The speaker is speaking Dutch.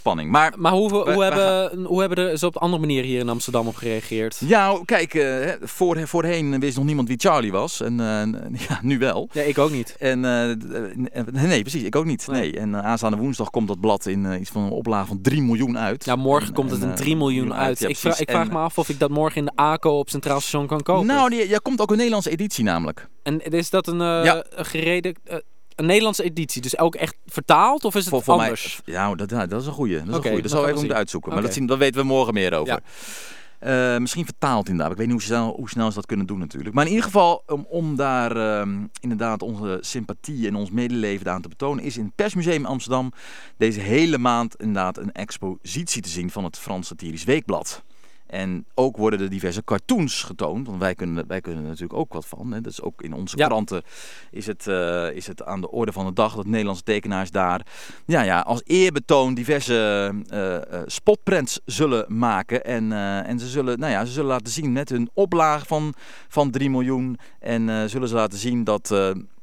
spanning. Maar hoe hebben ze op een andere manier hier in Amsterdam op gereageerd? Ja, kijk, voorheen wist nog niemand wie Charlie was. En nu wel. Ja, ik ook niet. Nee, precies, ik ook niet. Nee. En aanstaande woensdag komt dat blad in iets van een oplage van 3 miljoen uit. Ja, morgen komt het een 3 miljoen uit. Ja, ik vraag me af of ik dat morgen in de ACO op Centraal Station kan kopen. Nou, er komt ook een Nederlandse editie namelijk. En is dat een Nederlandse editie? Dus ook echt vertaald of is het anders? Dat is een goeie. Dat zullen we even moeten uitzoeken. Maar dat weten we morgen meer over. Ja. Misschien vertaald inderdaad. Ik weet niet hoe snel ze dat kunnen doen natuurlijk. Maar in ieder geval, om daar inderdaad onze sympathie en ons medeleven aan te betonen, is in het Persmuseum Amsterdam deze hele maand inderdaad een expositie te zien van het Frans Satirisch Weekblad. En ook worden er diverse cartoons getoond, want wij kunnen er natuurlijk ook wat van. Hè. Dus ook in onze kranten is het aan de orde van de dag dat Nederlandse tekenaars daar als eerbetoon diverse spotprints zullen maken. En ze zullen laten zien met hun oplage van 3 miljoen. En zullen ze laten zien dat